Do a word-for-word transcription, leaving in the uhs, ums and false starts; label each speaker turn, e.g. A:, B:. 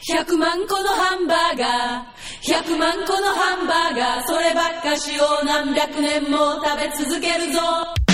A: 百万個のハンバーガー、百万個のハンバーガー、そればっかしを何百年も食べ続けるぞ。